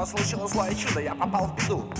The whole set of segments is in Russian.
случилось злое чудо, я попал в беду.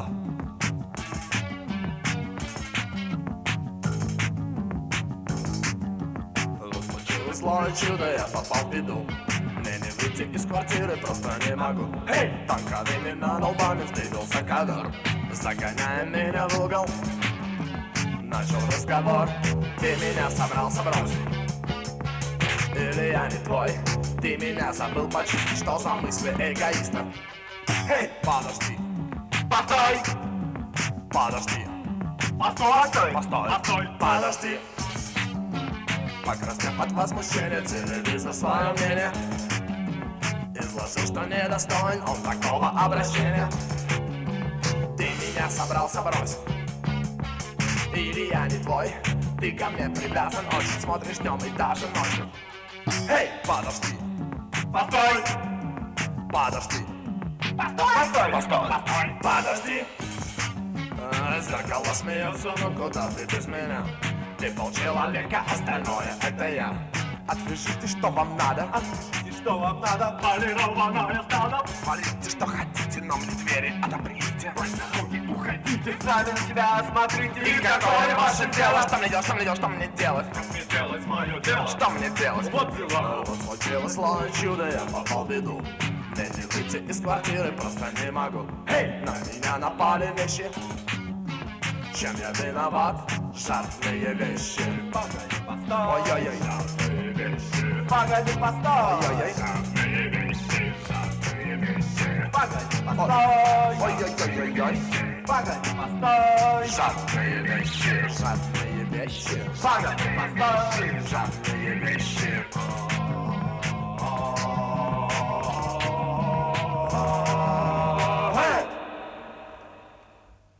Случилось злое чудо, я попал в беду. Мне не выйти из квартиры, просто не могу. Эй! Танковыми надолбами встретился ковер, загоняя меня в угол. Начал разговор: ты меня собрался бросить, или я не твой? Ты меня забыл почистить, что за мысли эгоиста? Эй, подожди, постой, подожди, постой, постой, постой, подожди. Покраснев от возмущения, телевизор свое мнение изложил, что недостоин он такого обращения. Ты меня собрался бросить, или я не твой? Ты ко мне привязан очень, смотришь днем и даже ночью. Эй, подожди, постой, подожди, постой, постой, постой, постой, подожди. Зеркало смеется, ну куда ты без меня? Ты полчеловека, остальное это я. Отвяжите, что вам надо, отвяжите, что вам надо. Полированное стадо. Валите, что хотите, но мне двери отоприте. Руки, уходите, сами на себя смотрите. И какое ваше дело? Что мне делать, что мне делать, что мне делать? Как мне делать мое дело? Что мне делать? Вот дела. Вот случилось злое чудо, я попал в беду. Мне не выйти из квартиры, просто не могу. Эй, на меня напали вещи. Чем я виноват? Жадные вещи. Погоди, постой. Ой-ой-ой, жадные вещи. Погоди, постой. Ой-ой-ой, жадные вещи. Жадные вещи. Погоди, постой. Ой-ой-ой-ой-ой. Погоди, постой. Жадные вещи. Жадные вещи. Погоди, постой. Жадные вещи.